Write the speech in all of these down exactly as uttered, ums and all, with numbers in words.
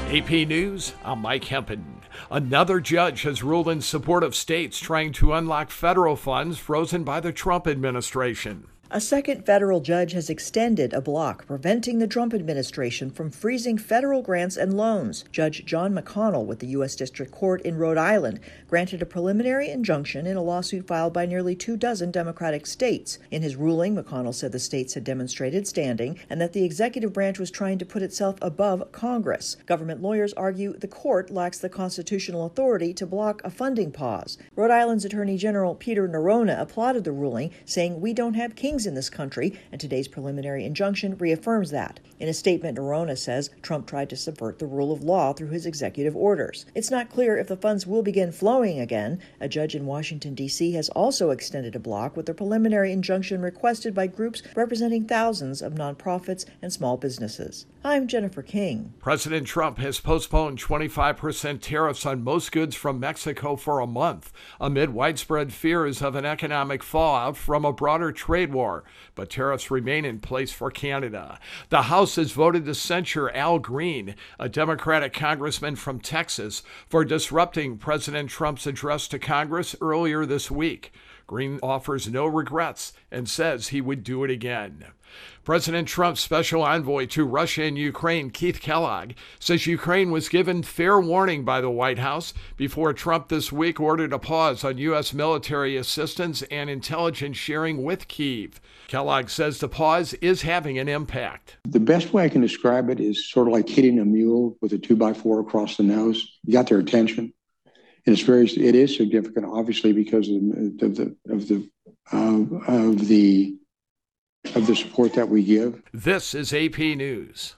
A P News, I'm Mike Hempen. Another judge has ruled in support of states trying to unlock federal funds frozen by the Trump administration. A second federal judge has extended a block preventing the Trump administration from freezing federal grants and loans. Judge John McConnell with the U S District Court in Rhode Island granted a preliminary injunction in a lawsuit filed by nearly two dozen Democratic states. In his ruling, McConnell said the states had demonstrated standing and that the executive branch was trying to put itself above Congress. Government lawyers argue the court lacks the constitutional authority to block a funding pause. Rhode Island's Attorney General Peter Neronha applauded the ruling, saying, "We don't have kings in this country," and today's preliminary injunction reaffirms that. In a statement, Neronha says Trump tried to subvert the rule of law through his executive orders. It's not clear if the funds will begin flowing again. A judge in Washington, D C has also extended a block with a preliminary injunction requested by groups representing thousands of nonprofits and small businesses. I'm Jennifer King. President Trump has postponed twenty-five percent tariffs on most goods from Mexico for a month, amid widespread fears of an economic fallout from a broader trade war. But tariffs remain in place for Canada. The House has voted to censure Al Green, a Democratic congressman from Texas, for disrupting President Trump's address to Congress earlier this week. Green offers no regrets and says he would do it again. President Trump's special envoy to Russia and Ukraine, Keith Kellogg, says Ukraine was given fair warning by the White House before Trump this week ordered a pause on U S military assistance and intelligence sharing with Kyiv. Kellogg says the pause is having an impact. The best way I can describe it is sort of like hitting a mule with a two by four across the nose. You got their attention. And it's very, it is significant, obviously, because of the of the uh, of the of the support that we give. This is A P News.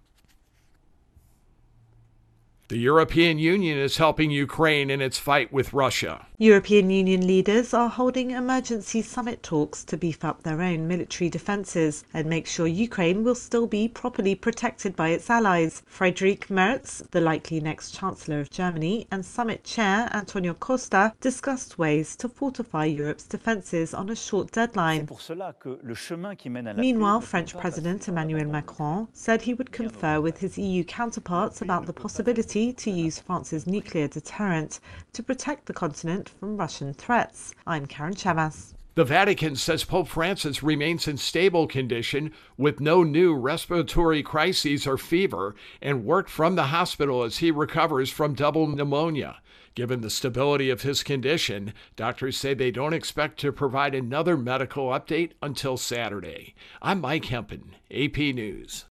The European Union is helping Ukraine in its fight with Russia. European Union leaders are holding emergency summit talks to beef up their own military defences and make sure Ukraine will still be properly protected by its allies. Friedrich Merz, the likely next Chancellor of Germany, and summit chair Antonio Costa discussed ways to fortify Europe's defences on a short deadline. Meanwhile, French President Emmanuel Macron said he would confer with his E U counterparts about the possibility to use France's nuclear deterrent to protect the continent from Russian threats. I'm Karen Chavas. The Vatican says Pope Francis remains in stable condition with no new respiratory crises or fever and worked from the hospital as he recovers from double pneumonia. Given the stability of his condition, doctors say they don't expect to provide another medical update until Saturday. I'm Mike Hempen, A P News.